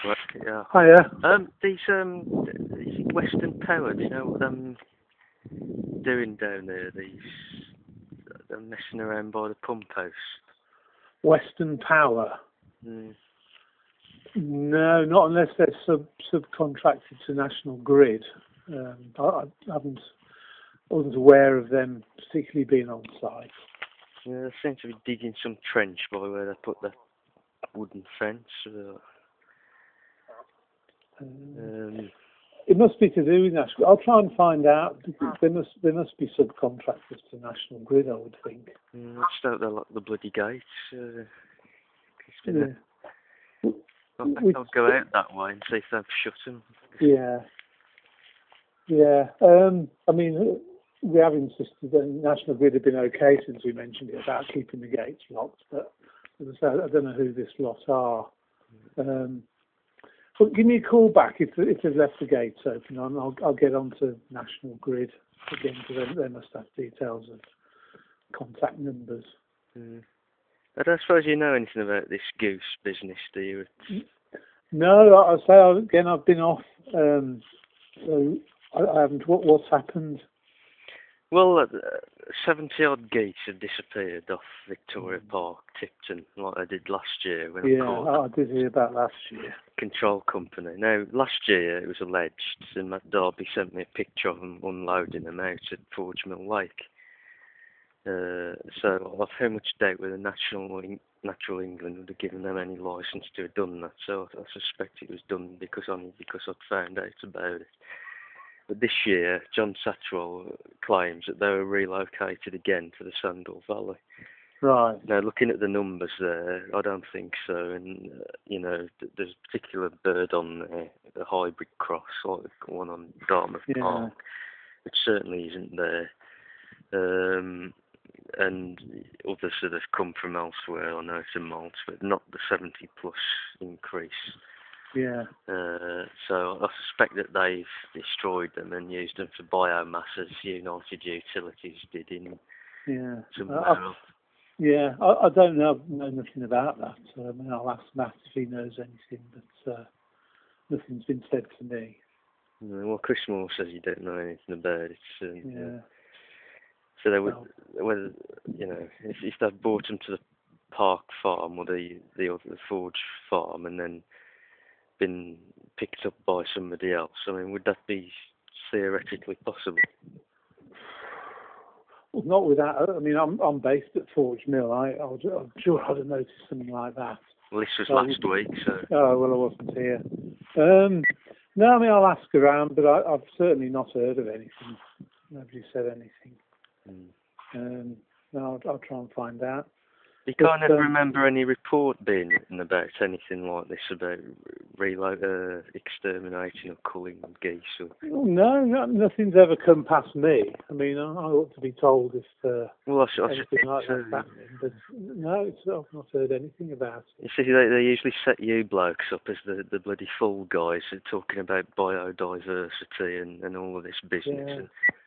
Well, yeah. Hiya. These Western Power, do you know what them doing down there? They're messing around by the pump house. Western Power. Mm. No, not unless they're subcontracted to National Grid. I wasn't aware of them particularly being on site. Yeah, they seem to be digging some trench by where they put the wooden fence. It must be to do with National. I'll try and find out. Because they must be subcontractors to National Grid, I would think. I just hope they lock the bloody gates. I'll go out that way and see if they've shut them. Yeah. I mean, we have insisted that National Grid have been okay since we mentioned it about keeping the gates locked, but as I say, I don't know who this lot are. But give me a call back if they've left the gates open. I'll get on to National Grid again, because they must have details of contact numbers. I don't suppose you know anything about this goose business, do you? No, I'll say again, I've been off, so I haven't. What's happened? Well, 70-odd geese had disappeared off Victoria Park, Tipton, like they did last year when I called. I did hear about last year. Control company. Now, last year it was alleged, and Matt Darby sent me a picture of them unloading them out at Forge Mill Lake. So I've very much doubt whether Natural England would have given them any licence to have done that. So I suspect it was done because I'd found out about it. But this year, John Satchwell claims that they were relocated again to the Sandal Valley. Right. Now, looking at the numbers there, I don't think so. And, there's a particular bird on there, a hybrid cross, like the one on Dartmouth Park, which certainly isn't there. And others that have come from elsewhere, I know some Malta, but not the 70-plus increase. Yeah. So I suspect that they've destroyed them and used them for biomass as United Utilities did in somewhere else. Yeah, I don't know nothing about that. I mean, I'll ask Matt if he knows anything, but nothing's been said to me. Well, Chris Moore says you don't know anything about it. So they would, whether if they'd bought them to the Park Farm or the Forge Farm and then been picked up by somebody else, I mean, would that be theoretically possible? Well, not without. I mean, I'm based at Forge Mill. I'm sure I'd have noticed something like that. Well, this was last week, so. Oh well, I wasn't here. No, I mean, I'll ask around, but I've certainly not heard of anything. Nobody said anything. No, I'll try and find out. You can't ever remember any report being written about anything like this, about exterminating or culling geese? No, nothing's ever come past me. I mean, I ought to be told if anything like that's happening, but no, I've not heard anything about it. You see, they usually set you blokes up as the bloody fool guys who are talking about biodiversity and all of this business. Yeah. And